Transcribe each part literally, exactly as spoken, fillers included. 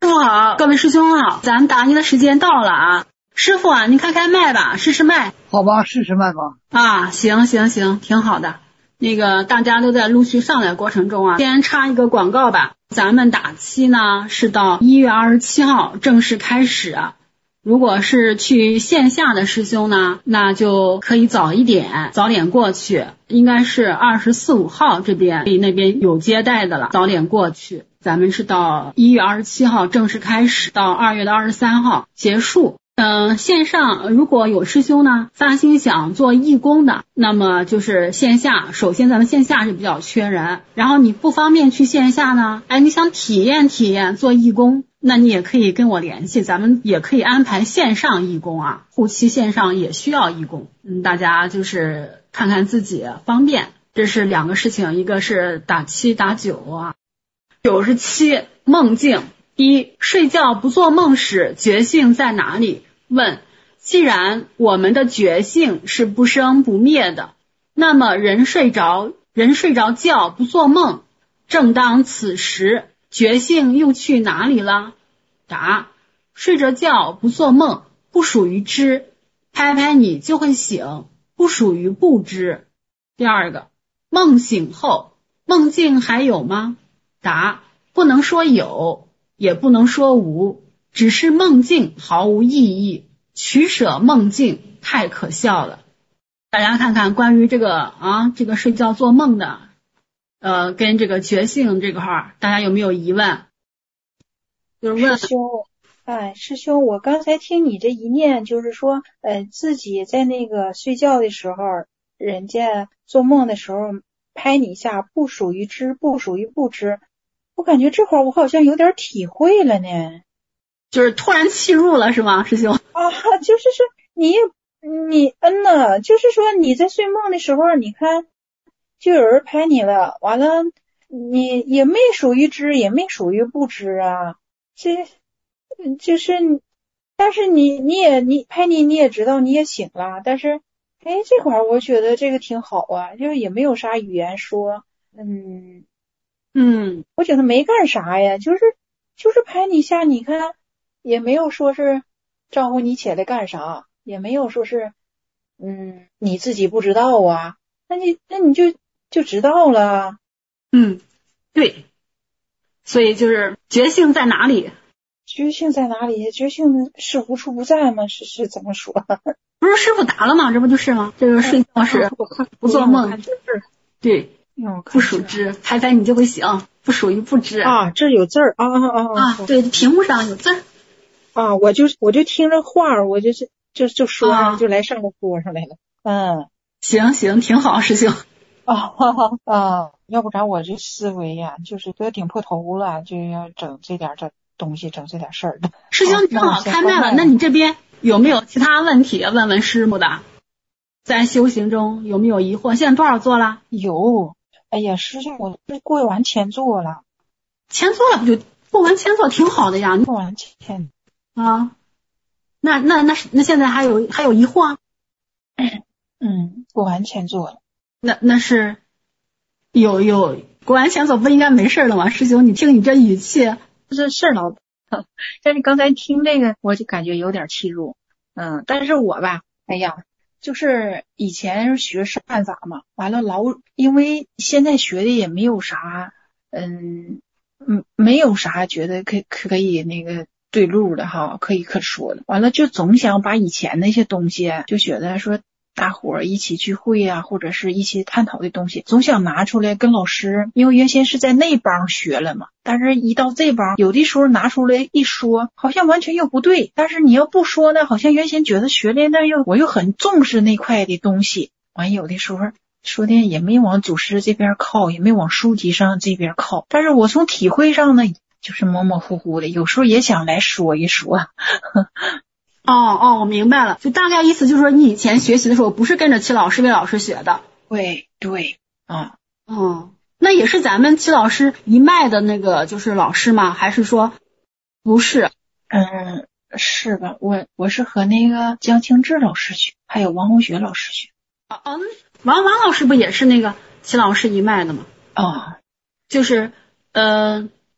师傅好，各位师兄好，咱们答疑的时间到了啊。师傅啊，您开开麦吧，试试麦。 好吧，试试麦吧。 啊，行行行，挺好的。那个大家都在陆续上来过程中啊，先插一个广告吧。咱们打期呢是到一月二十七号正式开始啊。如果是去线下的师兄呢，那就可以早一点，早点过去，应该是二十四五号这边离那边有接待的了，早点过去。咱们是到一月二十七号正式开始，到二月的二十三号结束。嗯、呃，线上如果有师兄呢发心想做义工的，那么就是线下，首先咱们线下是比较缺人，然后你不方便去线下呢，哎，你想体验体验做义工，那你也可以跟我联系，咱们也可以安排线上义工啊，后期线上也需要义工，嗯，大家就是看看自己方便，这是两个事情，一个是打七打九啊。九十七梦境。一、睡觉不做梦时觉性在哪里？问，既然我们的觉性是不生不灭的，那么人睡着人睡着觉不做梦，正当此时觉性又去哪里了？答，睡着觉不做梦不属于知，拍拍你就会醒，不属于不知。第二个，梦醒后梦境还有吗？答，不能说有，也不能说无，只是梦境毫无意义，取舍梦境太可笑了。大家看看关于这个啊这个睡觉做梦的呃跟这个觉性这个号，大家有没有疑问？就是问师兄，哎，师兄，我刚才听你这一念，就是说呃自己在那个睡觉的时候，人家做梦的时候拍你一下，不属于知，不属于不知。我感觉这会儿我好像有点体会了呢， 就是突然契入了是吗，师兄？ 啊，就是说你你嗯呐，就是说你在睡梦的时候，你看就有人拍你了，完了你也没属于知，也没属于不知啊，这就是但是你你也你拍你你也知道你也醒了，但是哎这块儿我觉得这个挺好啊，就是也没有啥语言说，嗯。 嗯， 我觉得没干啥呀，就是就是拍你一下，你看也没有说是招呼你起来干啥，也没有说是嗯你自己不知道啊，那你那你就就知道了。 嗯，对，所以就是觉性在哪里？ 觉性在哪里？觉性是无处不在吗？是是怎么说？ 不是师傅答了吗？这不就是吗？这个睡觉时不做梦，对。不属知，拍拍你就会醒，不属于不知啊，这有字儿啊啊啊啊！对，屏幕上有字儿啊，我就我就听着话，我就是就就说上、啊、就来上来说上来了，嗯， 行行，挺好，师兄啊啊，要不然我这思维呀、啊，就是都要顶破头了，就要整这点这东西，整这点事儿的。 师兄，你正好开麦了，那你这边有没有其他问题问问师傅的？在修行中有没有疑惑？现在多少座了？ 有。哎呀，师兄，我过完千座了， 千座了不就过完千座挺好的呀？ 过完千啊，那那那那现在还有还有疑惑？ 嗯，过完千座了。 那那是有有过完千座不应该没事了吗？师兄，你听你这语气， 这事儿老，但是刚才听这个我就感觉有点气入，嗯，但是我吧，哎呀。就是以前学善法嘛，完了老因为现在学的也没有啥，嗯嗯，没有啥觉得可可以那个对路的哈，可以可说的。完了就总想把以前那些东西，就觉得说大伙儿一起聚会啊，或者是一起探讨的东西，总想拿出来跟老师，因为原先是在那帮学了嘛，但是一到这帮，有的时候拿出来一说，好像完全又不对，但是你要不说呢，好像原先觉得学的那又我又很重视那块的东西，完有的时候说的也没往祖师这边靠，也没往书籍上这边靠，但是我从体会上呢，就是模模糊糊的，有时候也想来说一说。 哦哦，我明白了，就大概意思就是说，你以前学习的时候不是跟着齐老师魏老师学的。 对对啊， 嗯，那也是咱们齐老师一脉的那个就是老师吗？还是说不是？ 嗯，是吧？我我是和那个江清志老师学，还有王红学老师学。 啊啊，王王老师不也是那个齐老师一脉的吗？ 啊， 就是呃，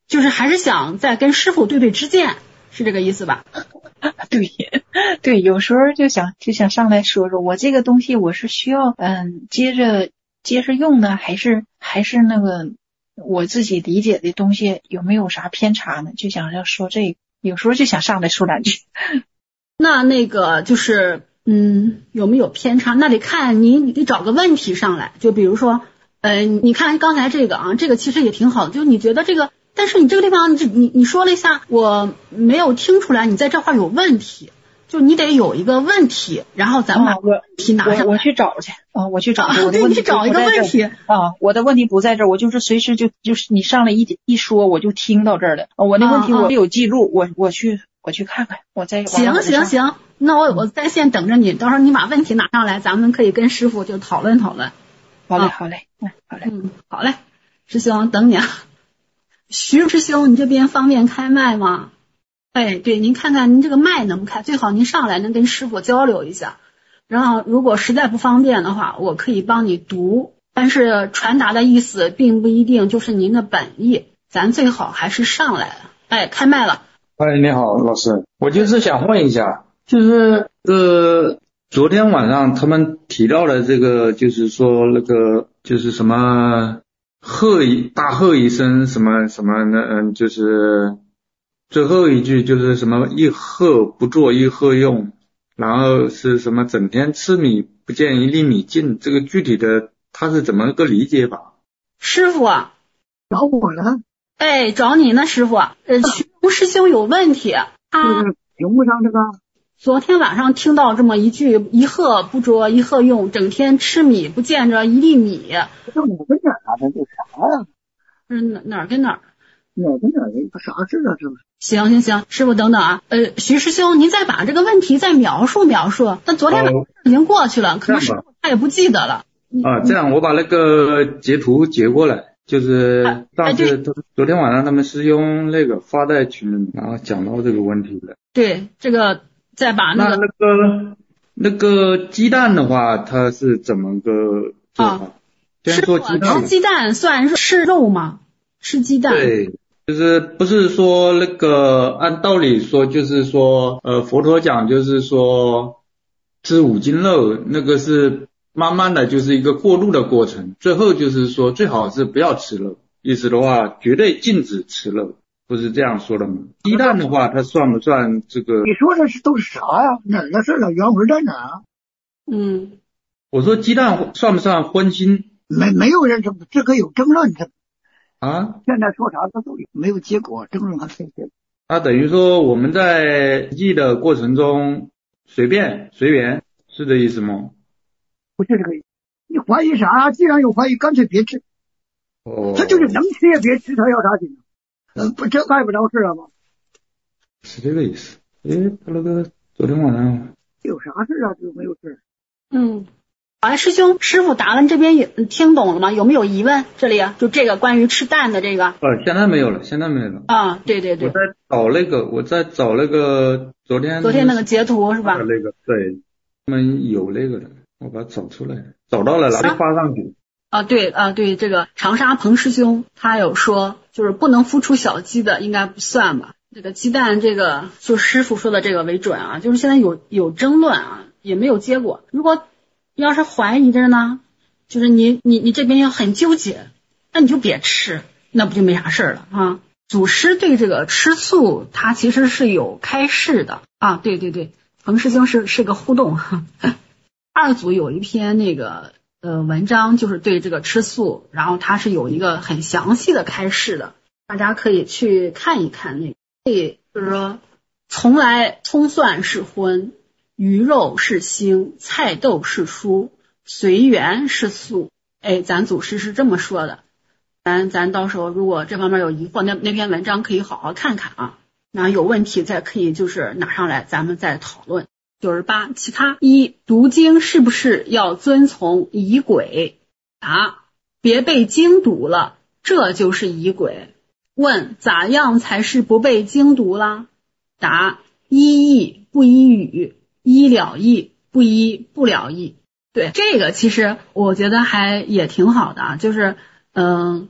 就是还是想再跟师傅对对知见，是这个意思吧？ 对对，有时候就想就想上来说说，我这个东西我是需要嗯接着接着用呢，还是还是那个我自己理解的东西有没有啥偏差呢？就想要说这个，有时候就想上来说两句。 那那个就是嗯有没有偏差？那得看你你得找个问题上来，就比如说呃你看刚才这个啊，这个其实也挺好的，就你觉得这个。但是你这个地方，你你你说了一下，我没有听出来你在这块有问题，就你得有一个问题，然后咱们把问题拿上来。 我我去找去啊，我去找去。 啊， 我的问题对，你找一个问题啊，我的问题不在这儿，我就是随时就就是你上来一一说，我就听到这儿了。我的问题我有记录，我我去我去看看，我再行行行，那我我在线等着你，到时候你把问题拿上来，咱们可以跟师傅就讨论讨论。 好嘞，好嘞，嗯，好嘞， 嗯，好嘞，师兄等你啊。徐师兄，你这边方便开麦吗？哎，对，您看看您这个麦能不开，最好您上来能跟师傅交流一下。然后如果实在不方便的话，我可以帮你读，但是传达的意思并不一定就是您的本意，咱最好还是上来了。哎，开麦了。 哎，你好，老师，我就是想问一下，就是呃，昨天晚上他们提到了这个，就是说那个就是什么。喝一大喝一声什么什么呢？嗯，就是最后一句就是什么一喝不做一喝用，然后是什么整天吃米不见一粒米进，这个具体的他是怎么个理解法？ 师傅啊， 找我呢？ 哎，找你呢，师傅。呃，徐龙师兄有问题，他就是屏幕上这个。 昨天晚上听到这么一句一喝不着一喝用，整天吃米不见着一粒米。 这哪跟哪啊？这这啥呀？ 嗯，哪哪跟哪儿？ 哪跟哪？这啥事啊？这不是？ 行行行，师傅等等啊。呃，徐师兄，您再把这个问题再描述描述。那昨天晚上已经过去了，哦、可能师傅他也不记得了。 啊，这样我把那个截图截过来，就是上次昨天晚上他们师兄那个发在群里，然后讲到这个问题了。 对，这个。再把那个那那个那个鸡蛋的话，它是怎么个做法？ 啊，先说鸡蛋，吃鸡蛋算是肉吗？吃鸡蛋？ 对，就是不是说那个按道理说，就是说呃佛陀讲就是说吃五斤肉，那个是慢慢的就是一个过渡的过程，最后就是说最好是不要吃肉，意思的话绝对禁止吃肉。不是这样说的吗？鸡蛋的话，它算不算这个？ 你说的是都是啥呀？哪儿的事了？原文在哪啊？ 嗯， 我说鸡蛋算不算荤腥？ 没没有人这么这个有争论的啊？ 现在说啥它都有，没有结果，争论还没结果。 那等于说我们在记的过程中随便随缘，是这意思吗？ 不是这个意思。你怀疑啥？既然有怀疑，干脆别吃。 哦。 他就是能吃也别吃，他要啥紧？嗯，不，这碍不着事了吗？ 是这个意思。诶，他那个昨天晚上有啥事啊？就没有事。 嗯，好嘞，师兄，师傅答问这边也听懂了吗？有没有疑问？这里就这个关于吃蛋的这个。 呃，现在没有了，现在没有了。 啊，对对对。 我在找那个，我在找那个昨天昨天那个截图是吧？ 那个对，他们有那个的，我把它找出来，找到了，然后发上去。 啊，对啊，对，这个长沙彭师兄他有说，就是不能孵出小鸡的应该不算吧？这个鸡蛋，这个就师傅说的这个为准啊，就是现在有有争论啊，也没有结果。如果要是怀疑着呢，就是你你你这边要很纠结，那你就别吃，那不就没啥事了啊？祖师对这个吃素，他其实是有开示的啊，对对对，彭师兄是是个互动哈。二祖有一篇那个。呃，文章就是对这个吃素，然后它是有一个很详细的开示的，大家可以去看一看。那个，所以就是说，从来葱蒜是荤，鱼肉是腥，菜豆是蔬，随缘是素。哎，咱祖师是这么说的。咱咱到时候如果这方面有疑惑，那那篇文章可以好好看看啊。那有问题再可以就是拿上来，咱们再讨论。九十八，其他一，读经是不是要遵从仪轨？答，别被经读了，这就是仪轨。问，咋样才是不被经读啦？答，依义不依语，依了义不依不了义。对，这个其实我觉得还也挺好的啊，就是嗯、呃，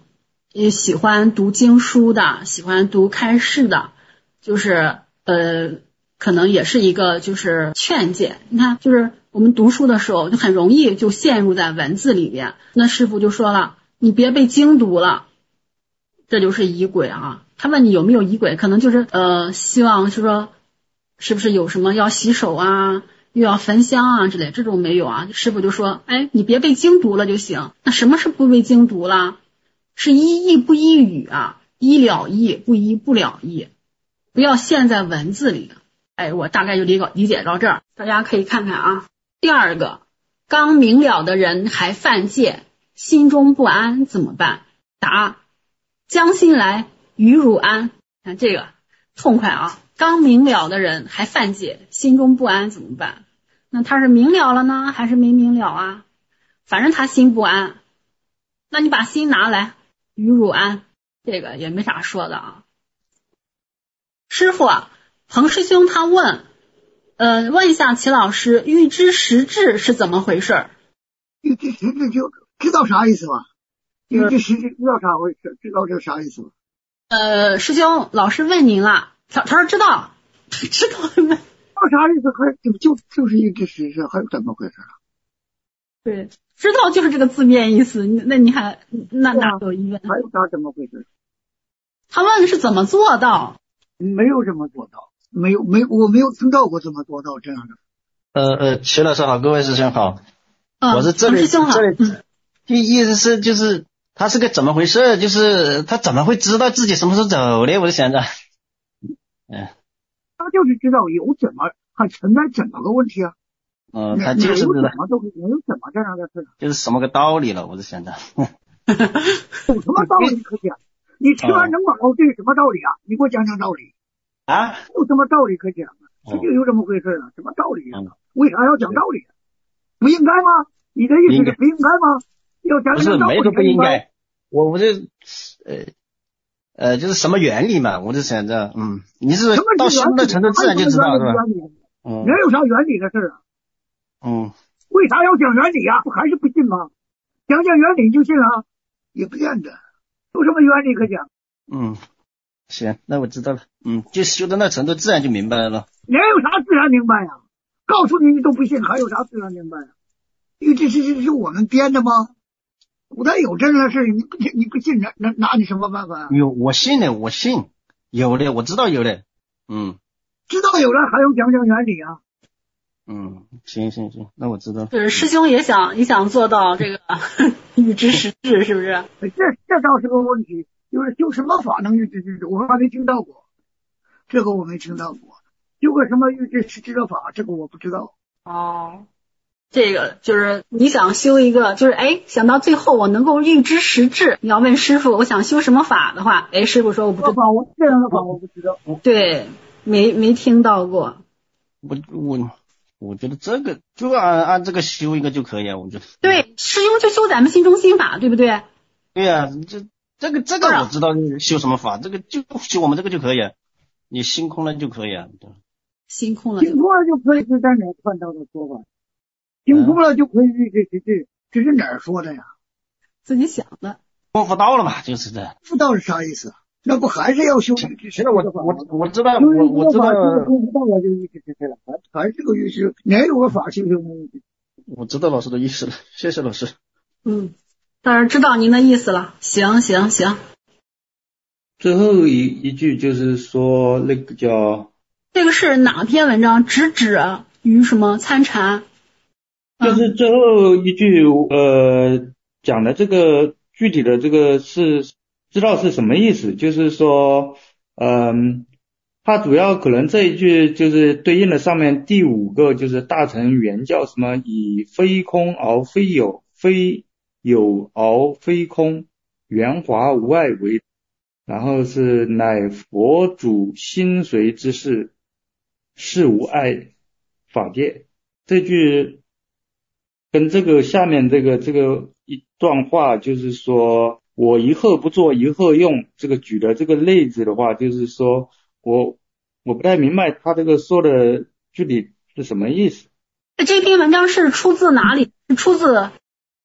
也喜欢读经书的，喜欢读开示的，就是呃可能也是一个就是劝诫。你看，就是我们读书的时候就很容易就陷入在文字里边，那师父就说了，你别被经读了，这就是仪轨啊。他问你有没有仪轨，可能就是呃希望是说是不是有什么要洗手啊，又要焚香啊之类，这种没有啊。师父就说，哎，你别被经读了就行。那什么是不被经读了？是依义不依语啊，依了义不依不了义，不要陷在文字里。哎，我大概就理理解到这儿，大家可以看看啊。第二个，刚明了的人还犯戒，心中不安怎么办？答：将心来，与汝安。看这个痛快啊！刚明了的人还犯戒，心中不安怎么办？那他是明了了呢，还是没明了啊？反正他心不安，那你把心拿来，与汝安，这个也没啥说的啊。师傅啊，彭师兄他问，呃，问一下齐老师，欲知实质是怎么回事？ 欲知实质就知道啥意思吧？欲知实质知道啥回事？知道这啥意思吧？ 呃，师兄，老师问您了，他他说知道，知道问，知道啥意思？还就就就是欲知实质，还有怎么回事啊？ 对，知道就是这个字面意思，那你还那哪有疑问？ 还有啥怎么回事？ 他问的是怎么做到？ 没有这么做到，没有没我没有听到过怎么做到这样的。 呃呃，齐老师好，各位师兄好， 嗯、 我是这里师兄好， 这里， 嗯， 意思是就是他是个怎么回事？就是他怎么会知道自己什么时候走的？我就想着，嗯、呃， 他就是知道有怎么还存在怎么个问题啊？ 嗯、呃，他就是知道怎么都没有怎么这样的事， 就是什么个道理了？我就想着， 有什么道理可讲？你吃完能饱，这是什么道理啊？你给我讲讲道理啊？ 有什么道理可讲啊？这就有这么回事啊？什么道理啊？为啥要讲道理？不应该吗？你的意思是不应该吗？要讲讲道理。 不是，没说不应该。我我就呃呃，就是什么原理嘛？我就想着，嗯，你是到修的程度自然就知道是吧？ 嗯，哪有啥原理的事啊？ 嗯， 为啥要讲原理啊？不还是不信吗？讲讲原理就信了？也不见得。有什么原理可讲？ 嗯，行，那我知道了。嗯，就修到那程度，自然就明白了。 哪有啥自然明白呀、啊？告诉你你都不信，还有啥自然明白呀、啊？因为这是是是我们编的吗？古代有这样的事，你不你不信，拿拿拿你什么办法、啊？ 有，我信的，我信，有的，我知道有的。嗯， 知道有了，还用讲讲原理啊？ 嗯，行行行，那我知道了。 就是师兄也想也想做到这个预知实质，是不是？ 这这倒是个问题，就是修什么法能预知实质？我还没听到过，这个我没听到过。修个什么预知实质的法，这个我不知道。 哦，这个就是你想修一个，就是哎，想到最后我能够预知实质。你要问师傅，我想修什么法的话，哎，师傅说我不知道。 我这样的法我不知道。 对，没没听到过。 我我。我觉得这个就按按这个修一个就可以啊，我觉得。 对，师兄就修咱们心中心法，对不对？ 对呀、啊，这这个这个我知道修什么法，这个就修我们这个就可以，你心空了就可以啊。 心空了， 心空了就可以是在哪看到的说法？心空了就可以预知实质，这是哪儿说的呀？ 自己想的。 功夫到了嘛，就是这。 不到是啥意思？那不还是要修预知实质？ 我我我知道，我我知道。 功夫到了就预知实质了，还还是个预知，哪有个法修修没预知？ 我知道老师的意思了，谢谢老师。 嗯，当然知道您的意思了。行行行。 最后一一句就是说那个叫这个是哪篇文章？直指于什么参禅？ 就是最后一句呃讲的这个具体的这个是知道是什么意思？就是说嗯。它主要可能这一句就是对应的上面第五个，就是大乘原教什么以非空而非有，非有而非空，圆滑无碍为，然后是乃佛祖心随之事，事无碍法界。这句跟这个下面这个这个一段话，就是说我一鹤不作一鹤用，这个举的这个例子的话，就是说我我不太明白他这个说的具体是什么意思。 这篇文章是出自哪里？是出自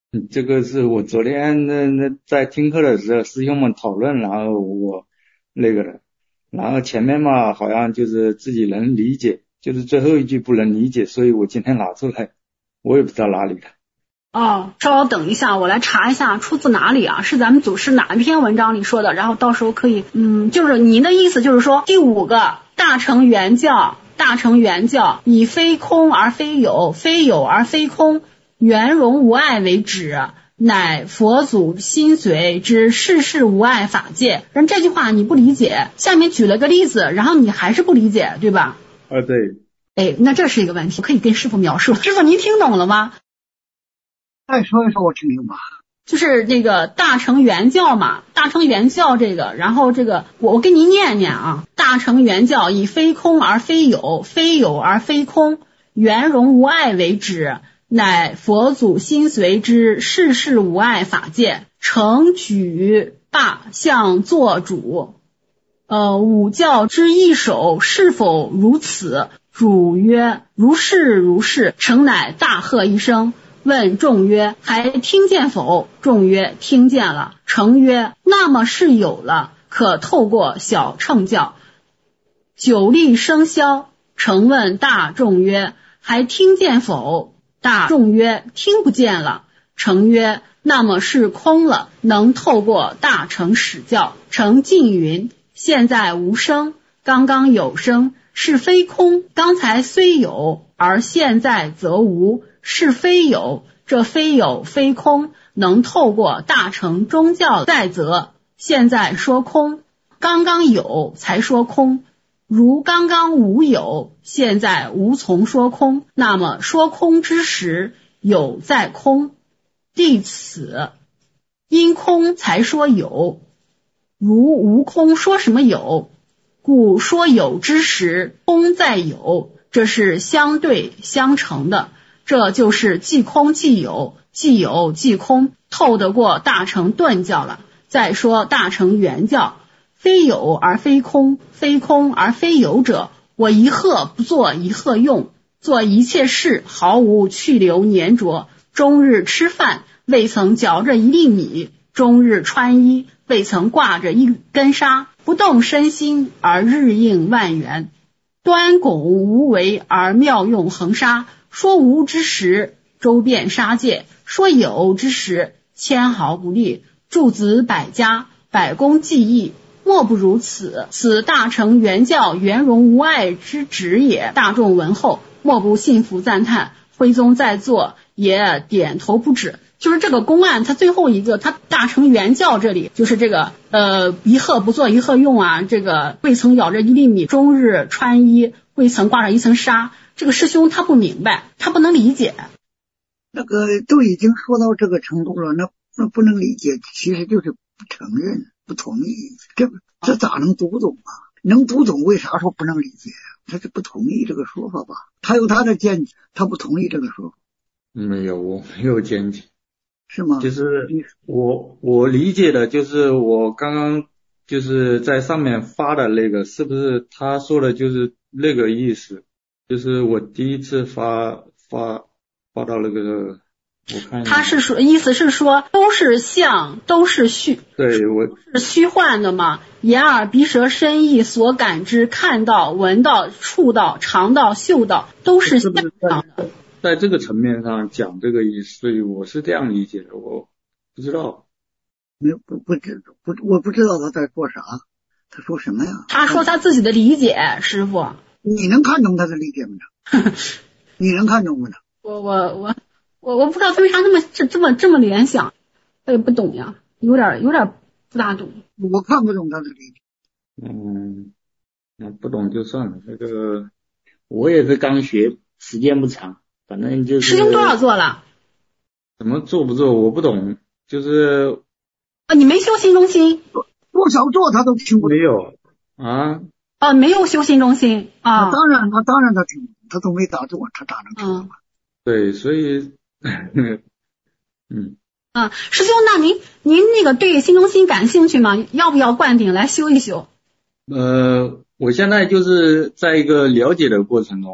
嗯，这个是我昨天那那在听课的时候，师兄们讨论，然后我那个的，然后前面嘛好像就是自己能理解，就是最后一句不能理解，所以我今天拿出来，我也不知道哪里的。 哦，稍稍等一下，我来查一下出自哪里啊？是咱们祖师哪一篇文章里说的？然后到时候可以，嗯，就是您的意思就是说，第五个大乘圆教，大乘圆教以非空而非有，非有而非空，圆融无碍为旨，乃佛祖心随之世事无碍法界。但这句话你不理解，下面举了个例子，然后你还是不理解，对吧？ 啊，对。 哎，那这是一个问题，可以跟师傅描述。师傅您听懂了吗？ 再说一说我听听吧。 就是那个大乘圆教嘛，大乘圆教这个，然后这个我我给您念念啊，大乘圆教以非空而非有，非有而非空，圆融无碍为旨，乃佛祖心随之世事无碍法界，承举罢相作主。呃，五教之一首是否如此？主曰：如是如是。诚乃大喝一声，问众曰：还听见否？众曰：听见了。诚曰：那么是有了，可透过小乘教。久立生消。诚问大众曰：还听见否？大众曰：听不见了。诚曰：那么是空了，能透过大乘始教。诚尽云：现在无声，刚刚有声，是非空。刚才虽有，而现在则无，是非有。这非有非空，能透过大乘宗教再则，现在说空，刚刚有才说空。如刚刚无有，现在无从说空，那么说空之时，有在空，弟此，因空才说有。如无空说什么有？故说有之时，空在有，这是相对相成的。这就是即空即有，即有即空，透得过大乘顿教了。再说大乘圆教，非有而非空，非空而非有者，我一鹤不做一鹤用，做一切事毫无去留粘着，终日吃饭未曾嚼着一粒米，终日穿衣未曾挂着一根纱，不动身心而日应万缘，端拱无为而妙用恒沙。说无之时，周遍杀戒；说有之时，千毫不利。诸子百家，百功技艺，莫不如此。此大乘圆教圆融无碍之旨也。大众闻后，莫不信服赞叹。徽宗在座也点头不止。就是这个公案，它最后一个，它大乘圆教这里就是这个呃一鹤不做一鹤用啊，这个未曾咬着一粒米，终日穿衣未曾挂着一层纱。这个师兄他不明白，他不能理解。 那个都已经说到这个程度了，那那不能理解，其实就是不承认、不同意。这这咋能读懂啊？能读懂，为啥说不能理解？他是不同意这个说法吧？他有他的见解，他不同意这个说法。 没有，我没有见解。 是吗？ 就是我我理解的，就是我刚刚就是在上面发的那个，是不是他说的就是那个意思？就是我第一次发发发到那个，我看他是说意思是说都是相，都是虚， 对，我是虚幻的嘛。眼耳鼻舌身意所感知，看到、闻到、触到、尝到、嗅到，都是相的。 在这个层面上讲这个意思，所以我是这样理解的，我不知道。 没不不知不我不知道他在说啥，他说什么呀？ 他说他自己的理解，师傅。 你能看懂他的理解吗？你能看懂吗？ 我我我我我不知道他为啥那么这这么这么联想，我也不懂呀，有点有点不大懂。 我看不懂他的理解。 嗯，那不懂就算了。这个我也是刚学，时间不长。反正就是师兄多少做了？ 怎么做不做我不懂，就是啊，你没修心中心， 多少做他都听不懂。 没有啊？ 啊，没有修心中心啊？ 当然，他当然他听，他都没打坐，他咋能听懂？ 对，所以，嗯啊，师兄，那您您那个对心中心感兴趣吗？要不要灌顶来修一修？ 呃，我现在就是在一个了解的过程中。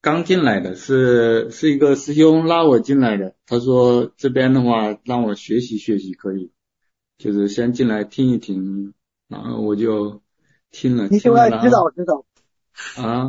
刚进来的，是是一个师兄拉我进来的，他说这边的话让我学习学习可以，就是先进来听一听，然后我就听了。 你就爱知道知道啊。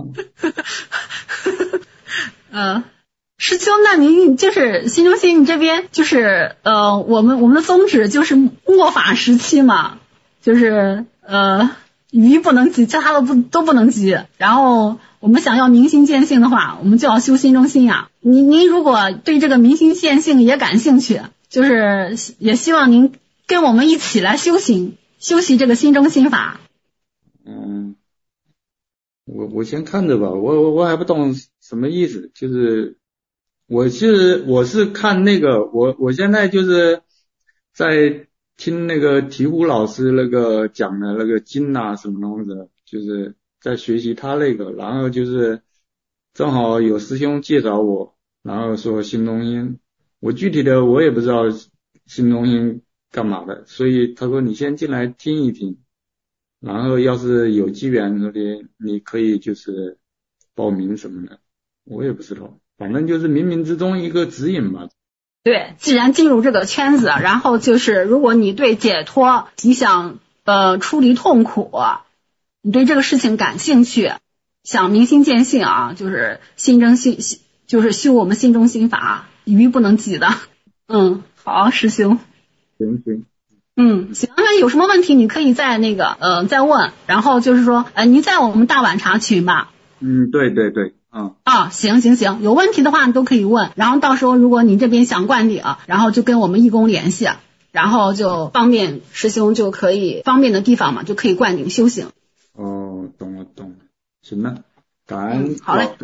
嗯，师兄，那您就是新中心，你这边就是呃，我们我们的宗旨就是末法时期嘛，就是呃。鱼不能及，其他的不都不能及。然后我们想要明心见性的话，我们就要修心中心呀。您您如果对这个明心见性也感兴趣，就是也希望您跟我们一起来修行，修习这个心中心法。 嗯，我我先看着吧，我我我还不懂什么意思，就是我是我是看那个，我我现在就是在。听那个提壶老师那个讲的那个经啊什么东西的，就是在学习他那个，然后就是正好有师兄介绍我，然后说心中心，我具体的我也不知道心中心干嘛的，所以他说你先进来听一听，然后要是有机缘说的你可以就是报名什么的，我也不知道，反正就是冥冥之中一个指引吧。 对，既然进入这个圈子，然后就是如果你对解脱，你想呃出离痛苦，你对这个事情感兴趣，想明心见性啊，就是心中心，就是修我们心中心法，鱼不能及的。嗯，好，师兄。 行行。 嗯，行，那有什么问题你可以再那个呃再问，然后就是说，呃，你在我们大晚茶群吧。 嗯，对对对。嗯啊，行行行，有问题的话你都可以问，然后到时候如果你这边想灌顶，然后就跟我们义工联系，然后就方便师兄就可以方便的地方嘛，就可以灌顶修行。 哦，懂了懂了，行了，感恩、 嗯、好嘞。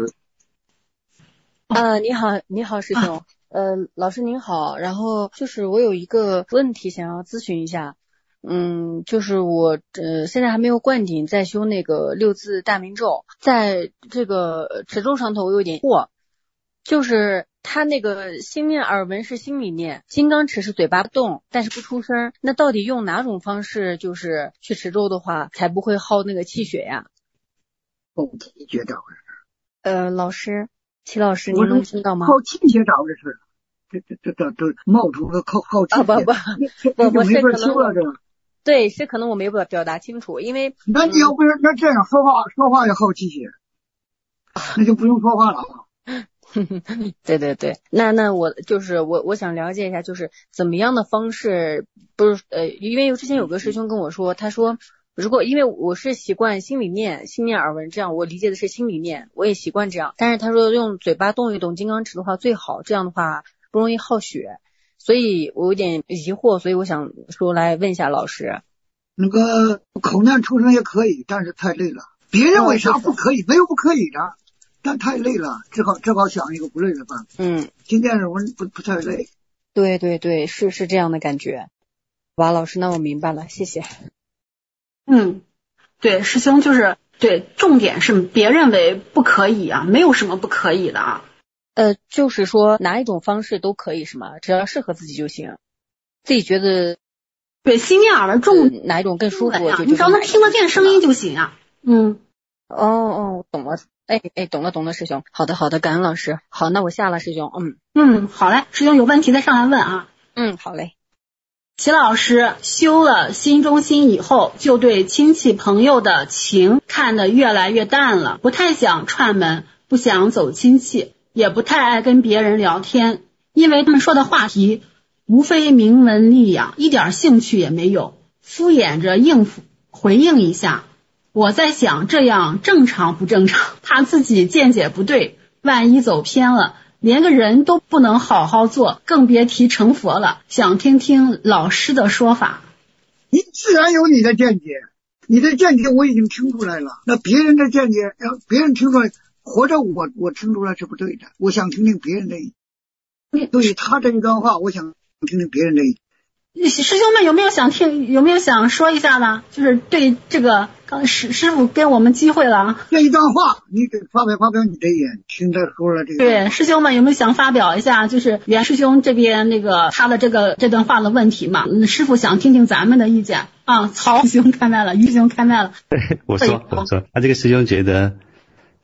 呃，你好，你好，师兄，啊、呃，老师您好，然后就是我有一个问题想要咨询一下。嗯，就是我呃现在还没有灌顶，在修那个六字大明咒，在这个持咒上头我有点惑，就是他那个心念耳闻是心里念，金刚持是嘴巴动，但是不出声，那到底用哪种方式就是去持咒的话，才不会耗那个气血呀？ 哦，气血找的事。 呃，老师，齐老师，您能听到吗？ 耗气血找的事，这这这这这冒出个靠耗气血， 啊、不不不不是可能修了这个。 对，是可能我没有表达清楚，因为那你要不是、嗯、那这样说话说话也耗气血，那就不用说话了啊。 对对对，那那我就是我我想了解一下，就是怎么样的方式，不是呃，因为之前有个师兄跟我说，他说如果因为我是习惯心里念心念耳闻这样，我理解的是心里念，我也习惯这样，但是他说用嘴巴动一动金刚持的话最好，这样的话不容易耗血。所以我有点疑惑，所以我想说来问一下老师。 那个口念出声也可以，但是太累了。别人为啥不可以？没有不可以的，但太累了，只好只好想一个不累的办法。 嗯， 今天我们不不太累。 对对对，是是这样的感觉。哇，老师，那我明白了，谢谢。 嗯，对，师兄就是对，重点是别认为不可以啊，没有什么不可以的啊。 呃，就是说哪一种方式都可以是吗？只要适合自己就行，自己觉得对心念耳闻重、 呃、哪一种更舒服，就你只要能听得见声音就行啊。嗯， 哦哦，懂了，哎哎，懂了懂了，师兄，好的好的，感恩老师。好，那我下了，师兄。嗯嗯，好嘞，师兄有问题再上来问啊。 嗯，好嘞。 齐老师修了心中心以后，就对亲戚朋友的情看得越来越淡了，不太想串门，不想走亲戚。也不太爱跟别人聊天，因为他们说的话题无非铭文力养，一点兴趣也没有，敷衍着应付回应一下。我在想这样正常不正常？怕自己见解不对，万一走偏了，连个人都不能好好做，更别提成佛了。想听听老师的说法。 你自然有你的见解，你的见解我已经听出来了，那别人的见解让别人听出来，活着我我听出来是不对的，我想听听别人的意见。对于他这一段话，我想听听别人的意见。 师兄们有没有想听，有没有想说一下的？就是对这个刚师师傅给我们机会了。 这一段话，你给发表发表你的意见，听他说了这个。 对，师兄们有没有想发表一下？就是袁师兄这边那个他的这个这段话的问题嘛？嗯，师傅想听听咱们的意见啊。曹师兄开麦了，于师兄开麦了。 我说我说，他这个师兄觉得。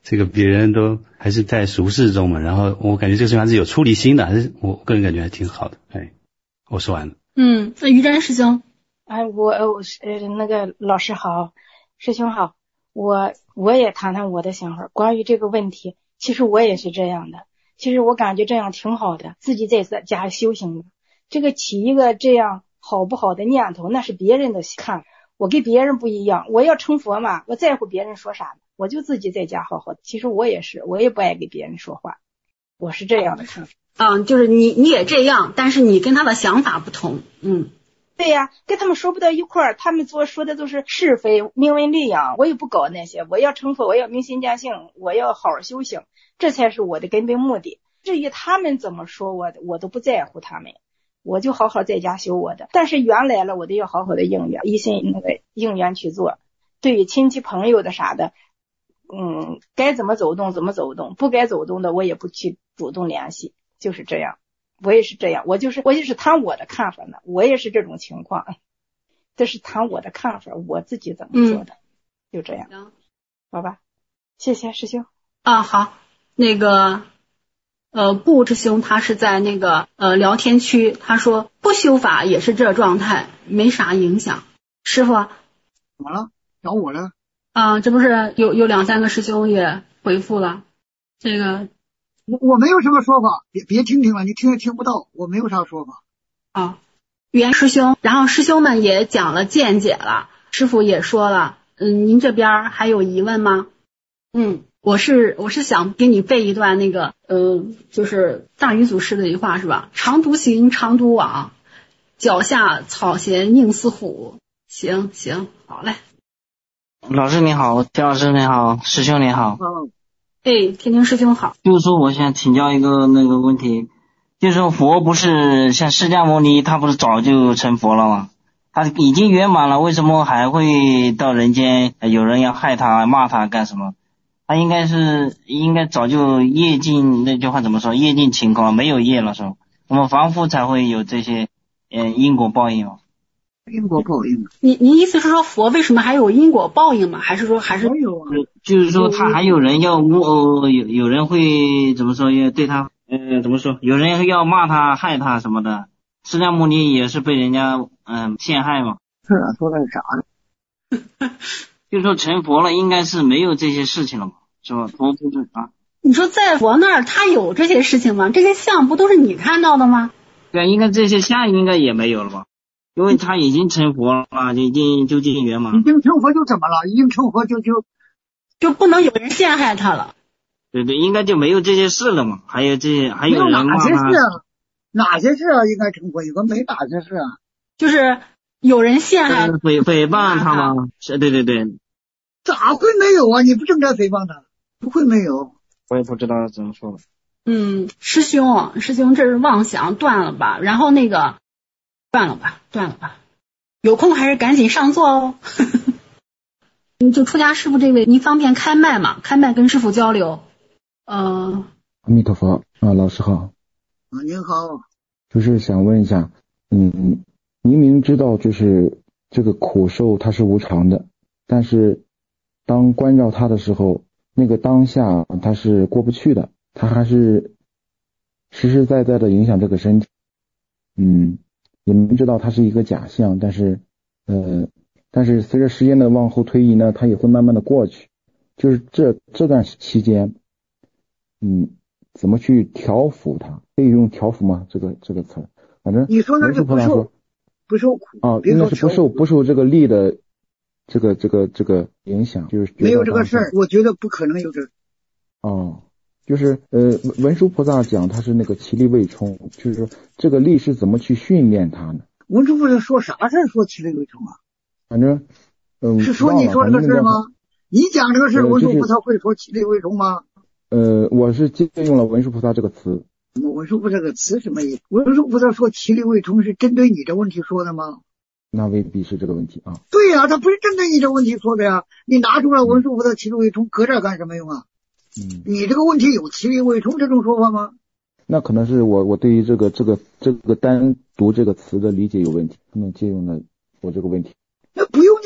这个别人都还是在俗世中嘛，然后我感觉这个师兄还是有出离心的，还是我个人感觉还挺好的。哎，我说完了。 嗯，那于真师兄。 哎，我我呃那个老师好，师兄好，我我也谈谈我的想法。关于这个问题，其实我也是这样的。其实我感觉这样挺好的，自己在家修行的。这个起一个这样好不好的念头，那是别人的看，我跟别人不一样。我要成佛嘛，我在乎别人说啥呢？我就自己在家好好的。其实我也是，我也不爱给别人说话，我是这样的看法。 嗯，就是你你也这样，但是你跟他的想法不同。嗯。 对呀，跟他们说不到一块儿，他们做说的都是是非、名闻利养，我也不搞那些。我要成佛，我要明心见性，我要好好修行，这才是我的根本目的。至于他们怎么说我的，我都不在乎他们，我就好好在家修我的。但是缘来了，我得要好好的应缘，一心那个应缘去做。对于亲戚朋友的啥的，嗯，该怎么走动怎么走动，不该走动的我也不去主动联系，就是这样。我也是这样，我就是我就是谈我的看法呢，我也是这种情况，这是谈我的看法，我自己怎么做的，嗯、就这样，好吧，谢谢师兄啊。好，那个呃布师兄他是在那个呃聊天区，他说不修法也是这状态，没啥影响。师傅怎么了？找我了？ 啊，这不是有有两三个师兄也回复了这个。 我我没有什么说法，别别听听了，你听也听不到，我没有啥说法。 啊，袁师兄，然后师兄们也讲了见解了，师傅也说了，嗯，您这边还有疑问吗？嗯，我是我是想给你背一段那个，呃，就是大禹祖师的一句话是吧？常独行，常独往，脚下草鞋宁似虎。行行，好嘞。 老师你好，田老师你好，师兄你好。 嗯。 哎，天天师兄好。 就是说我想请教一个那个问题，就是说佛不是像释迦牟尼他不是早就成佛了吗？他已经圆满了，为什么还会到人间有人要害他骂他干什么？他应该是应该早就业尽，那句话怎么说？业尽情况，没有业了是吧？我们凡夫才会有这些嗯、呃、因果报应吗？ 因果报应。 你您意思是说佛为什么还有因果报应吗？还是说还是没有啊？ 就是说他还有人要呃有有人会怎么说要对他呃怎么说？有人要骂他害他什么的。释迦牟尼也是被人家嗯、呃、陷害嘛。 是啊，说的是啥呢？ 就是说成佛了，应该是没有这些事情了嘛，是吧？佛不是啊？ 你说在佛那儿他有这些事情吗？这些相不都是你看到的吗？ 对啊，应该这些相应该也没有了吧？因为他已经成佛了，已经就近圆满。 已经成佛就怎么了？已经成佛就就就不能有人陷害他了。 对对，应该就没有这些事了嘛。还有这些，还有人骂他。 哪些事啊？哪些事啊？应该成佛，有个没哪些事啊？ 就是有人陷害、 诽诽谤他吗？是，对对对。 咋会没有啊？你不正在诽谤他？不会没有。 我也不知道怎么说了。 嗯，师兄，师兄，这是妄想断了吧？然后那个。断了吧，断了吧，有空还是赶紧上座哦。你就出家师傅这位，您方便开麦吗？开麦跟师傅交流。呃， 阿弥陀佛啊，老师好。 啊，您好。 就是想问一下，嗯，您明知道就是这个苦受它是无常的，但是当关照它的时候，那个当下它是过不去的，它还是实实在在的影响这个身体。嗯。也明知道它是一个假象，但是呃，但是随着时间的往后推移呢，它也会慢慢的过去。就是这这段期间，嗯，怎么去调伏它？可以用调伏吗？这个这个词，反正你说那是不受不受苦啊，应该是不受不受这个力的这个这个这个影响，就是没有这个事儿，我觉得不可能有这。 哦。就是呃文殊菩萨讲他是那个其力未充，就是说这个力是怎么去训练他呢？ 文殊菩萨说啥事儿说其力未充啊？ 反正嗯是说你说这个事儿吗？你讲这个事儿，文殊菩萨会说其力未充吗？ 呃我是借用了文殊菩萨这个词。 文殊菩萨这个词什么意思？文殊菩萨说其力未充是针对你的问题说的吗？ 那未必是这个问题啊。 对呀、啊，他不是针对你的问题说的呀。你拿出来文殊菩萨其力未充搁这干什么用啊？ 嗯， 你这个问题有其力未充这种说法吗？ 那可能是我我对于这个这个这个单独这个词的理解有问题，可能借用了我这个问题。 那不用你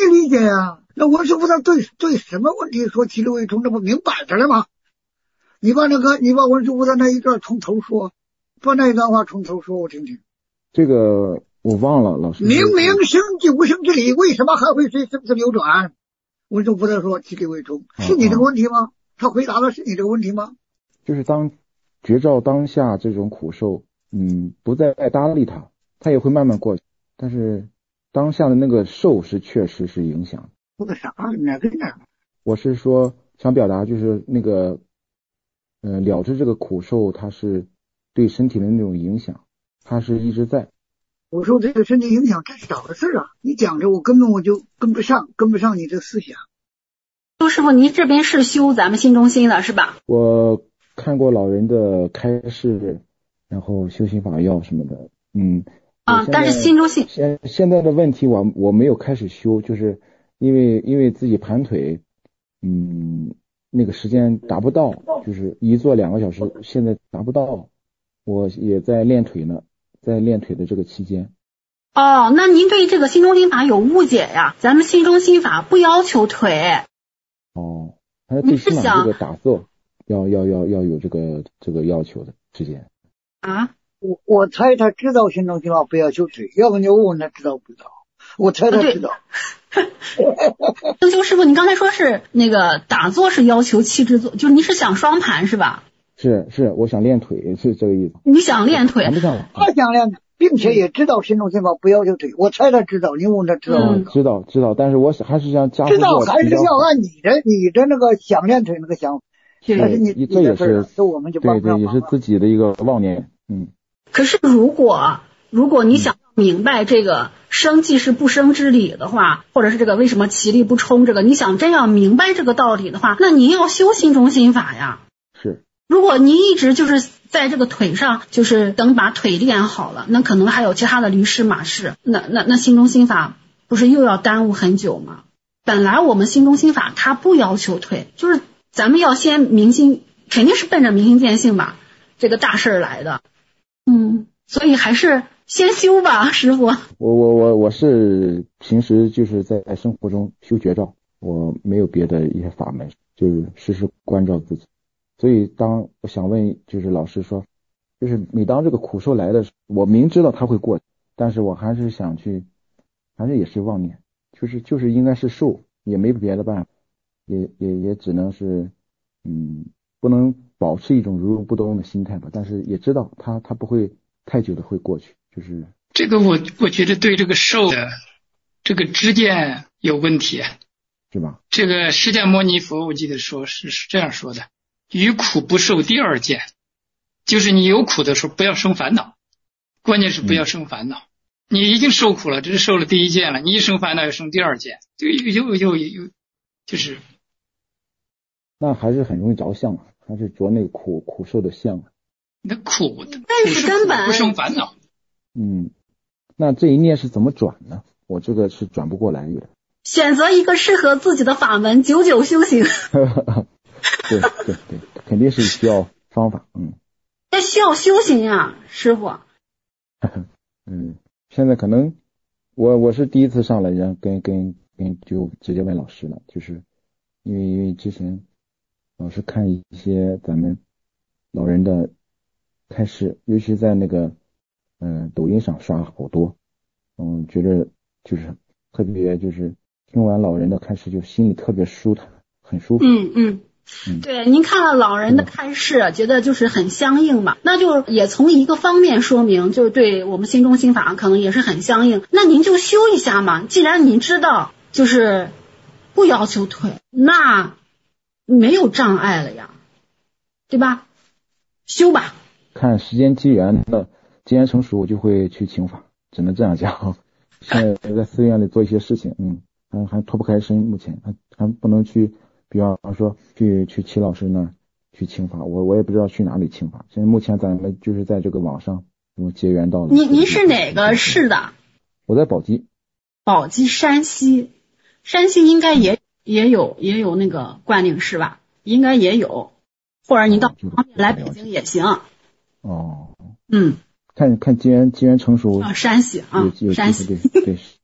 理解呀。那文殊菩萨对对什么问题说其力为冲，这不明摆着了吗？你把那个你把文殊菩萨那一段从头说，把那一段话从头说我听听。 这个我忘了，老师。 明明生即无生之理，为什么还会随生死流转？文殊菩萨说其力为冲，是你这个问题吗？他回答的是你这个问题吗？ 就是当觉照当下这种苦受，嗯，不再搭理他，他也会慢慢过去。但是当下的那个受是确实是影响。 说的啥？哪个哪？ 我是说想表达就是那个，呃，了知这个苦受，它是对身体的那种影响，它是一直在。 我说这个身体影响这是咋回事啊？你讲着我根本我就跟不上，跟不上你这思想。 周师傅，您这边是修咱们心中心的是吧？ 我看过老人的开示，然后修心法要什么的，嗯。 啊，但是心中心现现在的问题我我没有开始修，就是因为因为自己盘腿，嗯，那个时间达不到，就是一坐两个小时，现在达不到，我也在练腿呢，在练腿的这个期间。 哦，那您对这个心中心法有误解呀？咱们心中心法不要求腿。 哦，他对心法这个打坐要要要要有这个这个要求的之间。 啊？ 我我猜他知道心中心法不要求腿，要不你问问他知道不知道？我猜他知道。 正修师傅，你刚才说是那个打坐是要求气质坐，就是你是想双盘是吧？ 是是，我想练腿是这个意思。 你想练腿？ 谈不上了。 他想练，并且也知道心中心法不要求腿，我猜他知道。你问他知道吗？ 嗯，知道知道，但是我还是想加知道还是要按你的你的那个想练腿那个想法。 但是你这也是这我们就帮不上忙了。 对对，也是自己的一个妄念。嗯。 可是如果如果你想明白这个生即是不生之理的话，或者是这个为什么其力不冲这个，你想真要明白这个道理的话，那您要修心中心法呀。 是。 如果您一直就是在这个腿上，就是等把腿练好了，那可能还有其他的驴师马师，那那那心中心法不是又要耽误很久吗？本来我们心中心法它不要求腿，就是咱们要先明心，肯定是奔着明心见性吧，这个大事来的。嗯，所以还是先修吧，师傅。 我我我我是平时就是在生活中修觉照，我没有别的一些法门，就是时时关照自己。所以当我想问，就是老师说，就是每当这个苦受来的时候，我明知道它会过，但是我还是想去，还是也是妄念，就是就是应该是受，也没别的办法，也也也只能是，嗯，不能保持一种如如不动的心态吧，但是也知道它它不会太久的会过去，就是这个我我觉得对这个受的这个知见有问题， 是吧？ 这个释迦牟尼佛我记得说是是这样说的：于苦不受第二见，就是你有苦的时候不要生烦恼，关键是不要生烦恼。嗯、你已经受苦了，这是受了第一见了，你一生烦恼要生第二见，就又又又就是， 那还是很容易着相啊。还是着那个苦苦受的相， 那苦的， 但是根本不生烦恼。 嗯，那这一念是怎么转呢？我这个是转不过来，有点。 选择一个适合自己的法门，久久修行。 对对对，肯定是需要方法，嗯。 这需要修行啊，师傅。 嗯，现在可能我我是第一次上来，然后跟跟跟就直接问老师了，就是因为因为之前。老是看一些咱们老人的开示，尤其在那个嗯、呃、抖音上刷好多，嗯，觉得就是特别就是听完老人的开示，就心里特别舒坦，很舒服。 嗯嗯嗯，对，您看了老人的开示，觉得就是很相应嘛，那就也从一个方面说明，就是对我们心中心法可能也是很相应。那您就修一下嘛，既然您知道就是不要求退，那没有障碍了呀，对吧？修吧。 看时间机缘的，机缘成熟就会去请法，只能这样讲。现在在寺院里做一些事情，嗯，还还脱不开身，目前还还不能去，比方说去去齐老师那儿去请法，我我也不知道去哪里请法。现在目前咱们就是在这个网上有结缘到。 您您是哪个市的？ 我在宝鸡。 宝鸡，山西，山西应该也。也有也有那个灌顶是吧？应该也有，或者你到方便来北京也行。 哦， 嗯， 看看机缘机缘成熟啊，山西啊，山西对对，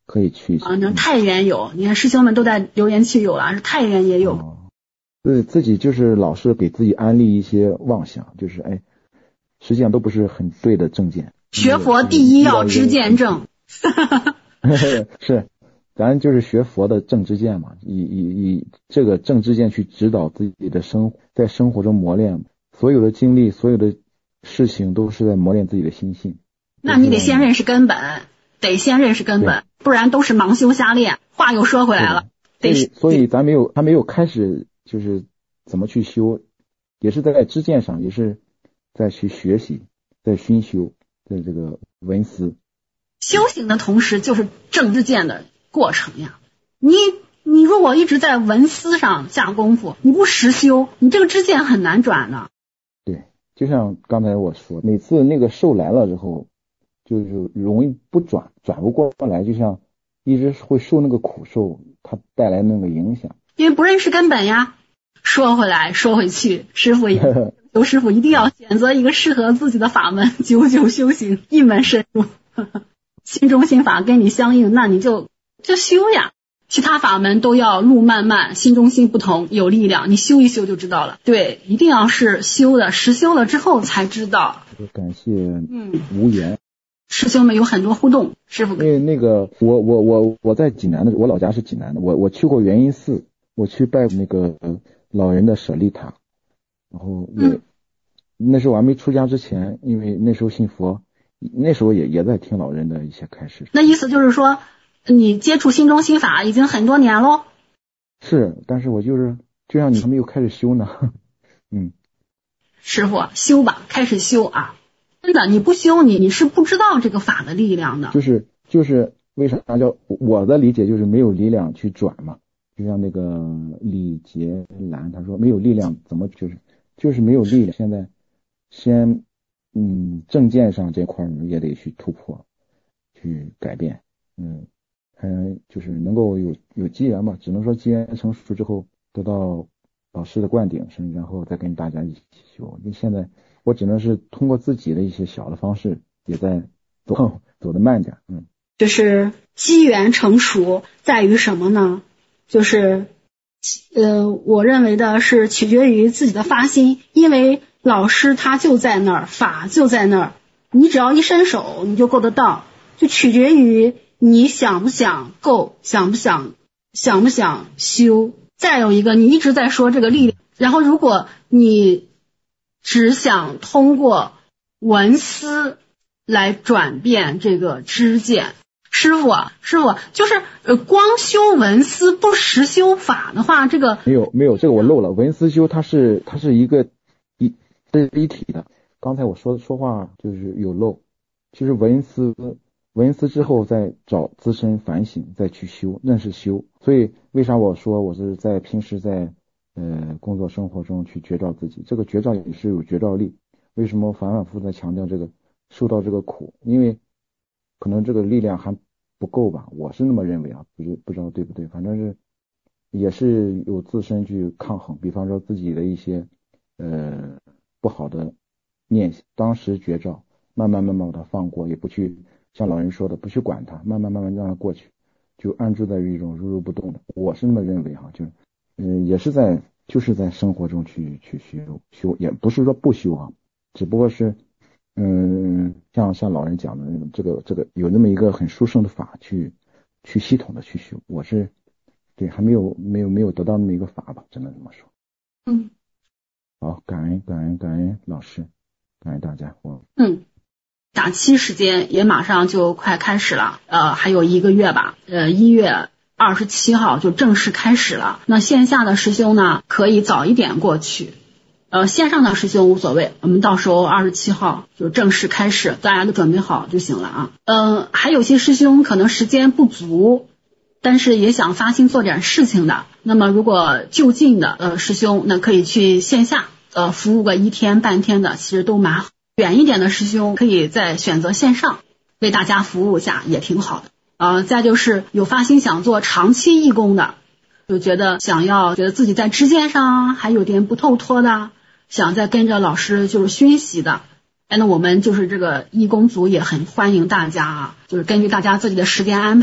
可以去啊。那太原有，你看师兄们都在留言区有了，是太原也有。 哦，对，自己就是老是给自己安利一些妄想，就是哎，实际上都不是很对的正见。 学佛第一要知见正。 是，咱就是学佛的正知见嘛，以以以这个正知见去指导自己的生活，在生活中磨练，所有的经历，所有的事情都是在磨练自己的心性。 那你得先认识根本，得先认识根本，不然都是盲修瞎练。话又说回来了， 所以所以咱没有还没有开始就是怎么去修，也是在知见上，也是在去学习，在熏修，在这个闻思。 修行的同时就是正知见的过程呀。你你如果一直在闻思上下功夫，你不实修，你这个知见很难转的。 对，就像刚才我说，每次那个受来了之后，就是容易不转，转不过来，就像一直会受那个苦受，它带来那个影响。 因为不认识根本呀。说回来说回去，师傅也刘师傅一定要选择一个适合自己的法门，久久修行，一门深入。心中心法跟你相应，那你就就修呀。其他法门都要路漫漫，心中心不同，有力量，你修一修就知道了。对，一定要是修的，实修了之后才知道。 感谢嗯无言。 师兄们有很多互动，师傅。 因为那个我我我我在济南的，我老家是济南的，我我去过元音寺，我去拜那个老人的舍利塔，然后也、嗯、那时候我还没出家之前，因为那时候信佛，那时候也也在听老人的一些开示。 那意思就是说，你接触心中心法已经很多年喽？ 是，但是我就是就像你还没有开始修呢。嗯， 师傅修吧，开始修啊！真的，你不修你你是不知道这个法的力量的。 就是就是为啥叫我的理解就是没有力量去转嘛？就像那个李杰兰他说没有力量怎么就是就是没有力量。现在先嗯正见上这块也得去突破，去改变。嗯，还就是能够有有机缘吧，只能说机缘成熟之后得到老师的灌顶，然后再跟大家一起修。因为现在我只能是通过自己的一些小的方式，也在走走得慢点。嗯， 就是机缘成熟在于什么呢？就是呃，我认为的是取决于自己的发心，因为老师他就在那儿，法就在那儿，你只要一伸手你就够得到，就取决于你想不想够，想不想想不想修。再有一个，你一直在说这个力量，然后如果你只想通过闻思来转变这个知见，师傅啊，师傅就是呃，光修闻思不实修法的话，这个没有没有这个我漏了。闻思修它是它是一个一是一体的。刚才我说说话就是有漏，其实闻思闻思之后再找自身反省，再去修，那是修。所以为啥我说我是在平时在呃工作生活中去觉照自己，这个觉照也是有觉照力。为什么反反复复在强调这个受到这个苦？因为可能这个力量还不够吧，我是那么认为啊，不是不知道对不对，反正是也是有自身去抗衡。比方说自己的一些呃不好的念想，当时觉照，慢慢慢慢把它放过，也不去像老人说的不去管它，慢慢慢慢让它过去，就安住在一种如如不动的。我是那么认为哈，就嗯、呃、也是在就是在生活中去去修修，也不是说不修啊，只不过是嗯，像像老人讲的那种，这个这个有那么一个很殊胜的法去去系统的去修，我是对还没有没有没有得到那么一个法吧，只能这么说。 嗯， 好，感恩感恩感恩老师，感恩大家。我嗯，打七时间也马上就快开始了，呃，还有一个月吧，呃，一月二十七号就正式开始了。那线下的师兄呢，可以早一点过去。呃，线上的师兄无所谓，我们到时候二十七号就正式开始，大家都准备好就行了啊。嗯、呃，还有些师兄可能时间不足，但是也想发心做点事情的，那么如果就近的呃师兄，那可以去线下呃服务个一天半天的，其实都蛮好。远一点的师兄可以再选择线上为大家服务一下，也挺好的。呃，再就是有发心想做长期义工的，就觉得想要觉得自己在知见上还有点不透脱的，想再跟着老师就是熏习的，哎，那我们就是这个义工组也很欢迎大家啊，就是根据大家自己的时间安排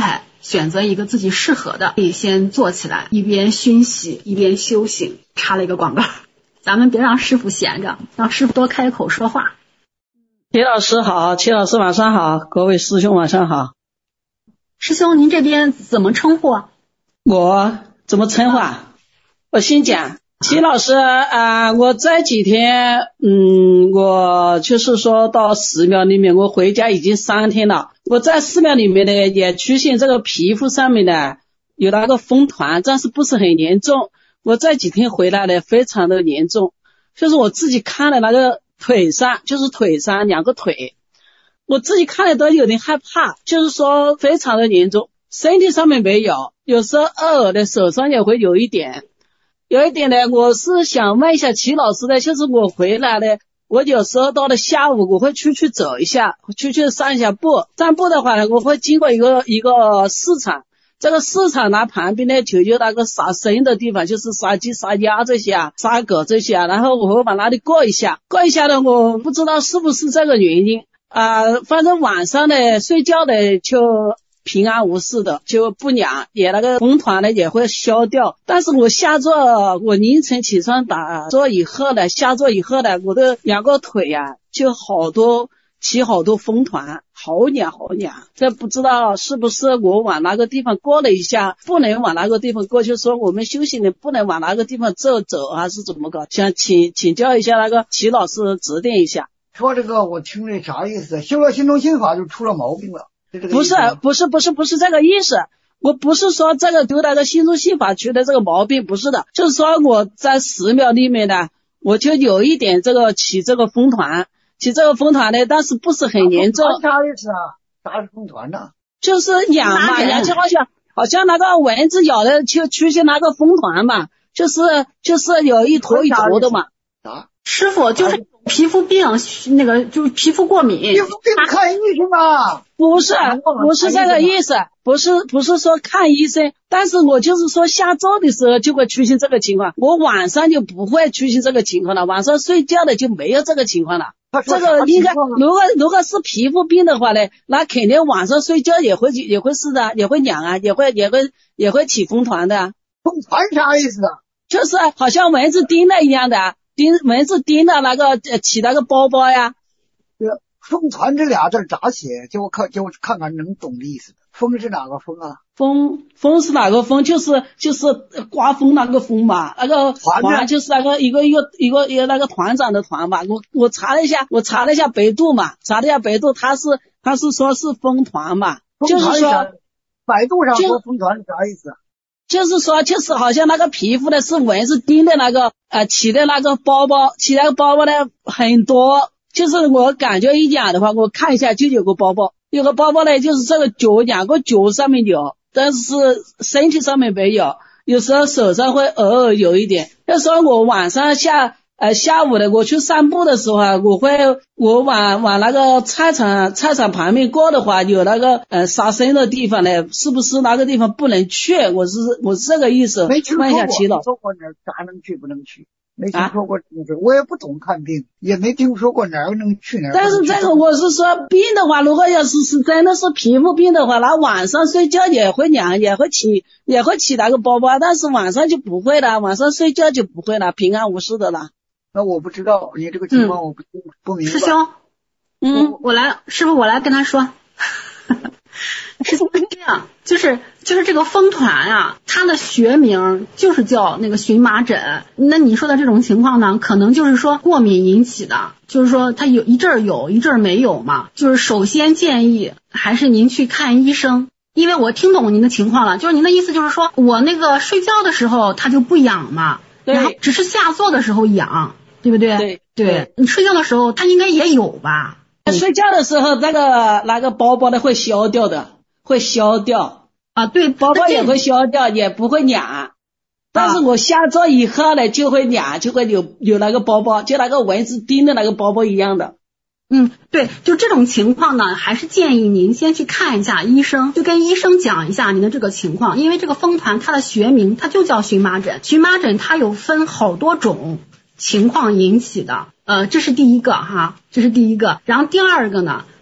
选择一个自己适合的，可以先做起来，一边熏洗一边修行。插了一个广告，咱们别让师傅闲着，让师傅多开口说话。 齐老师好，齐老师晚上好，各位师兄晚上好。 师兄您这边怎么称呼？ 我怎么称呼啊？我先讲，齐老师啊、呃，我这几天嗯，我就是说到寺庙里面，我回家已经三天了。我在寺庙里面呢，也出现这个皮肤上面呢有那个风团，但是不是很严重。我这几天回来呢，非常的严重，就是我自己看了那个腿上，就是腿上两个腿，我自己看了都有点害怕，就是说非常的严重。身体上面没有，有时候偶尔的手上也会有一点。有一点呢，我是想问一下齐老师的，就是我回来呢，我有时候到了下午我会出去走一下，出去散一下步。散步的话呢，我会经过一个一个市场，这个市场呢旁边呢就有那个杀生的地方，就是杀鸡杀鸭这些啊，杀狗这些啊，然后我会往那里过一下，过一下呢，我不知道是不是这个原因啊、呃，反正晚上呢睡觉呢就平安无事的，就不痒，也那个风团呢也会消掉。但是我下坐，我凌晨起床打坐以后呢，下坐以后呢，我的两个腿啊就好多起好多风团，好痒好痒。这不知道是不是我往那个地方过了一下，不能往那个地方过，就是说我们修行的不能往那个地方走走，还是怎么搞？想请请教一下那个齐老师指点一下。 说这个我听这啥意思？修了心中心法就出了毛病了。 不是不是不是不是这个意思，我不是说这个丢那个心中心法出的这个毛病，不是的，就是说我在寺庙里面呢，我就有一点这个起这个风团，起这个风团呢，但是不是很严重。 啥意思啊？啥是风团呢？ 就是痒嘛，痒就好像好像那个蚊子咬的就出现那个风团嘛，就是就是有一坨一坨的嘛。 啊， 师傅就是皮肤病，那个就是皮肤过敏。 皮肤病看医生啊？ 不是，不是这个意思，不是不是说看医生，但是我就是说下周的时候就会出现这个情况，我晚上就不会出现这个情况了，晚上睡觉的就没有这个情况了。这个应该，如果如果是皮肤病的话呢，那肯定晚上睡觉也会也会是的，也会痒啊，也会也会也会起风团的。 风团啥意思啊？ 就是好像蚊子叮了一样的。叮蚊子叮的那个呃起那个包包呀， 对，风团这俩字咋写？叫我看，叫我看看能懂的意思。风是哪个风啊？ 风风是哪个风？就是就是刮风那个风嘛，那个团就是那个一个一个一个一个那个团长的团嘛。我我查了一下，我查了一下百度嘛，查了一下百度，他是他是说是风团嘛，就是说百度上说风团是啥意思？ 就是说，就是好像那个皮肤的是蚊子叮的那个，呃，起的那个包包，起那个包包呢很多，就是我感觉一痒的话，我看一下就有个包包，有个包包呢，就是这个脚两个脚上面有，但是身体上面没有，有时候手上会偶尔有一点。要说我晚上下呃下午的我去散步的时候啊，我会我往往那个菜场菜场旁边过的话，有那个呃杀生的地方呢，是不是那个地方不能去？我是我是这个意思。 没听说过， 问一下齐老师， 说过哪儿啥能去不能去？没听说过这个事、啊，我也不懂看病，也没听说过哪儿能去哪儿。 但是这个我是说病的话，如果要是是真的是皮肤病的话，那晚上睡觉也会痒，也会起也会起那个包包，但是晚上就不会了，晚上睡觉就不会了，平安无事的了。 那我不知道你这个情况，我不、嗯、不明白。 师兄，嗯，我来，师傅，我来跟他说。师兄是这样，就是就是这个风团啊，它的学名就是叫那个荨麻疹。那你说的这种情况呢，可能就是说过敏引起的，就是说它有一阵儿有一阵儿没有嘛。就是首先建议还是您去看医生，因为我听懂您的情况了，就是您的意思就是说我那个睡觉的时候它就不痒嘛，然后只是下坐的时候痒。对不对？ 对对，你睡觉的时候，它应该也有吧？ 睡觉的时候，那个那个包包的会消掉的，会消掉啊。对， 包包也会消掉，也不会痒。但是我下坐以后呢，就会痒，就会有有那个包包，就那个蚊子叮的那个包包一样的。 嗯，对，就这种情况呢，还是建议您先去看一下医生，就跟医生讲一下您的这个情况，因为这个风团它的学名它就叫荨麻疹，荨麻疹它有分好多种情况引起的，呃，这是第一个哈，这是第一个。然后第二个呢，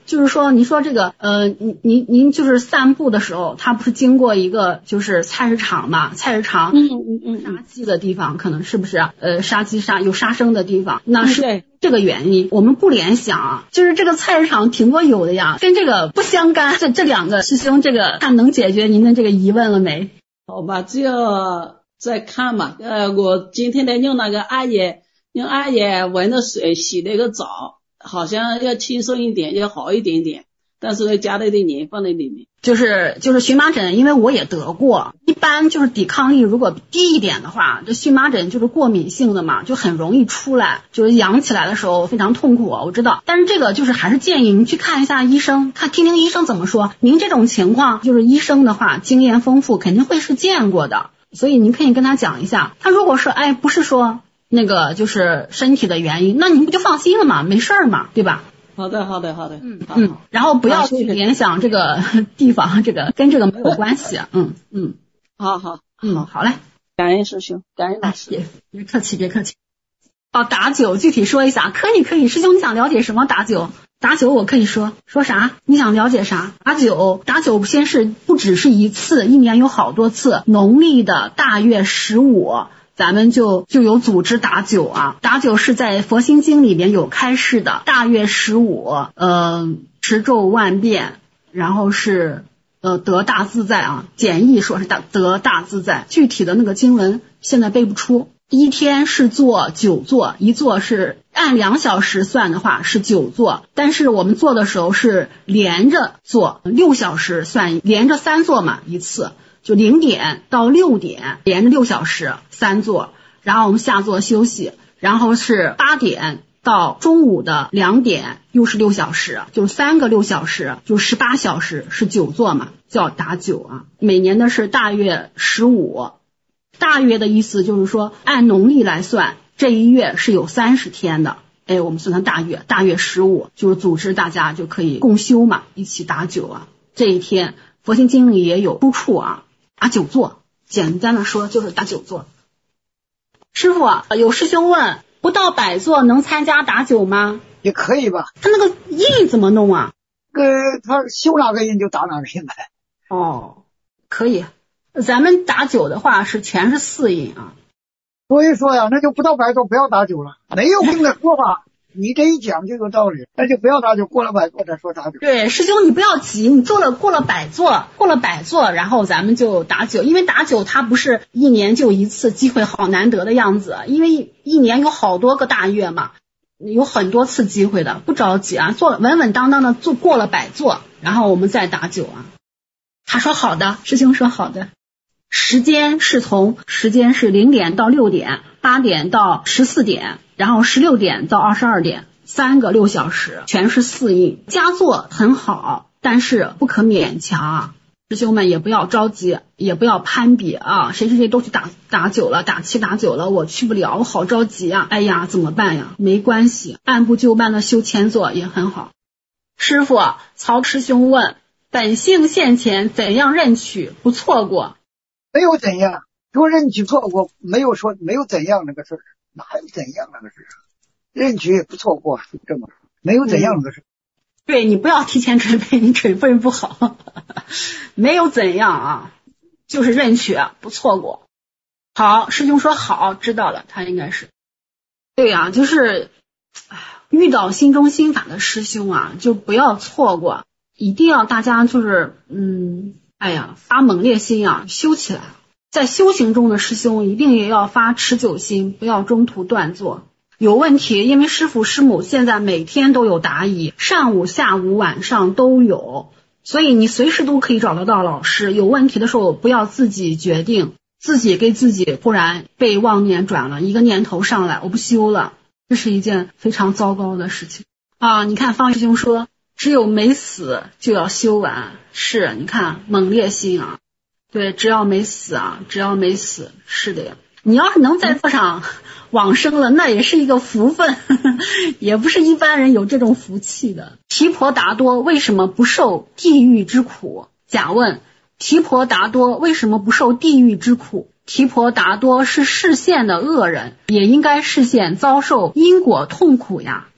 就是说，你说这个，呃，您您您就是散步的时候，他不是经过一个就是菜市场嘛？菜市场， 嗯嗯嗯， 杀鸡的地方，可能是不是？呃，杀鸡杀有杀生的地方，那是对这个原因。我们不联想啊，就是这个菜市场挺多有的呀，跟这个不相干。这这两个师兄，这个看能解决您的这个疑问了没？ 好吧，只要再看嘛。呃，我今天呢用那个阿爷用阿爷闻的水洗了一个澡。好像要轻松一点，要好一点点，但是呢加了一点盐放在里面。 就是就是荨麻疹，因为我也得过，一般就是抵抗力如果低一点的话，这荨麻疹就是过敏性的嘛，就很容易出来，就是痒起来的时候非常痛苦，我知道。但是这个就是还是建议您去看一下医生，看听听医生怎么说。您这种情况就是医生的话经验丰富，肯定会是见过的，所以您可以跟他讲一下。他如果说哎不是说那个就是身体的原因，那你不就放心了嘛，没事儿嘛，对吧？ 好的好的好的， 嗯嗯，然后不要去联想这个地方，这个跟这个没有关系。嗯嗯， 好好嗯好嘞， 感恩师兄，感恩老师， 别别客气别客气。哦，打酒具体说一下，可以可以，师兄你想了解什么？打酒打酒我可以说说啥？你想了解啥？打酒打酒先是不只是一次，一年有好多次，农历的大月十五。咱们就就有组织打酒啊，打酒是在佛心经里面有开示的，大月十五，呃，持咒万遍，然后是呃得大自在啊，简易说是大得大自在，具体的那个经文现在背不出。一天是做九座，一座是按两小时算的话是九座，但是我们做的时候是连着做，六小时算连着三座嘛一次。就零点到六点连着六小时三座，然后我们下座休息，然后是八点到中午的两点又是六小时，就是三个六小时，就十八小时是九座嘛，叫打九啊。每年的是大月十五，大月的意思就是说按农历来算，这一月是有三十天的。哎，我们算算大月，大月十五就是组织大家就可以共修嘛，一起打九啊。这一天佛心经里也有出处啊。打九座，简单的说就是打九座。师傅，有师兄问，不到百座能参加打九吗？ 也可以吧。 他那个印怎么弄啊？ 呃，他修哪个印就打哪个印呗。 哦，可以。咱们打九的话是全是四印啊。 所以说呀，那就不到百座不要打九了，没有病的说法。你这一讲就有道理，那就不要打九，过了百座再说打九。 对，师兄你不要急，你做了过了百座，过了百座，然后咱们就打九，因为打九它不是一年就一次，机会好难得的样子，因为一年有好多个大月嘛，有很多次机会的，不着急啊，做稳稳当当的做过了百座，然后我们再打九啊。他说好的，师兄说好的。时间是从时间是零点到六点，八点到十四点，然后十六点到二十二点，三个六小时，全是四印。佳作很好，但是不可勉强啊。师兄们也不要着急，也不要攀比啊，谁谁谁都去打打九了，打七打九了，我去不了，我好着急啊！哎呀，怎么办呀？没关系，按部就班的修前座也很好。师傅，曹师兄问，本性现前，怎样认取不错过？ 没有怎样，说认取错过，没有说没有怎样那个事儿，哪有怎样那个事儿？认取也不错过，是这么说，没有怎样那个事儿。 嗯，对，你不要提前准备，你准备不好。没有怎样啊，就是认取不错过。好，师兄说好，知道了，他应该是对啊，就是遇到心中心法的师兄啊，就不要错过，一定要大家就是嗯。哎呀，发猛烈心啊，修起来。在修行中的师兄一定也要发持久心，不要中途断做。有问题，因为师父师母现在每天都有答疑，上午、下午、晚上都有，所以你随时都可以找得到老师。有问题的时候不要自己决定，自己给自己忽然被妄念转了，一个念头上来，我不修了，这是一件非常糟糕的事情啊！你看方师兄说，只有没死就要修完，是，你看猛烈心啊，对，只要没死啊，只要没死，是的呀。你要是能在座上往生了，那也是一个福分，呵呵，也不是一般人有这种福气的。提婆达多为什么不受地狱之苦？甲问，提婆达多为什么不受地狱之苦？提婆达多是示现的恶人，也应该示现遭受因果痛苦呀。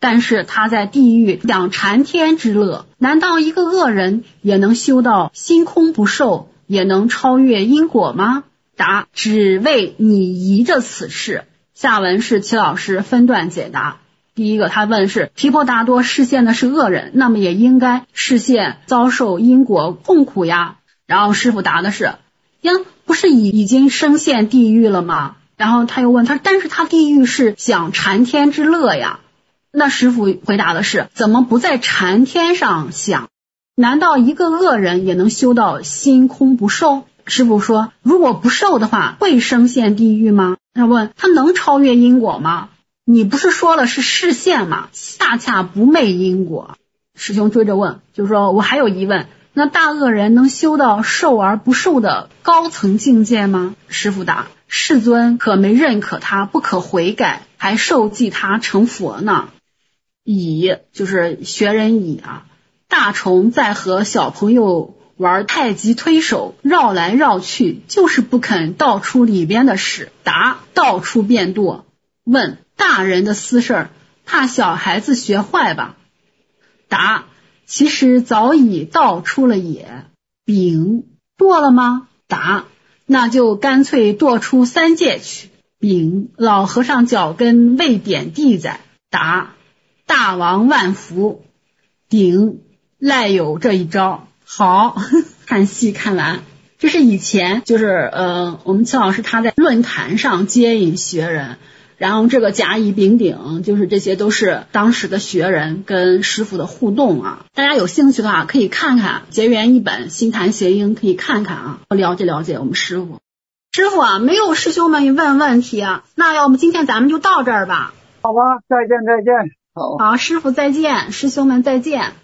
但是他在地狱享禅天之乐，难道一个恶人也能修到心空不受，也能超越因果吗？答：只为你疑着此事。下文是齐老师分段解答。第一个，他问是提婆达多视现的是恶人，那么也应该视现遭受因果痛苦呀。然后师父答的是，呀，不是已已经升现地狱了吗？然后他又问他，但是他地狱是享禅天之乐呀。那师父回答的是，怎么不在禅天上想？难道一个恶人也能修到心空不受？师父说，如果不受的话，会升现地狱吗？他问，他能超越因果吗？你不是说了是视现吗？恰恰不昧因果。师兄追着问，就是说我还有疑问，那大恶人能修到受而不受的高层境界吗？师父答，世尊可没认可他，不可悔改，还受记他成佛呢。乙就是学人乙啊，大虫在和小朋友玩太极推手，绕来绕去，就是不肯道出里边的事。答：道出便堕。问：大人的私事怕小孩子学坏吧？答：其实早已道出了也。丙：堕了吗？答：那就干脆堕出三界去。丙：老和尚脚跟未点地在。答：大王万福。顶赖有这一招。好，看戏看完。这是以前就是呃，我们齐老师他在论坛上接引学人，然后这个甲乙丙丁就是这些都是当时的学人跟师父的互动啊。大家有兴趣的话可以看看结缘一本心谈谐音，可以看看啊，了解了解我们师父。师父啊，没有师兄们问问题啊，那要不今天咱们就到这儿吧。 好吧，再见再见。好， 好，师父再见，师兄们再见。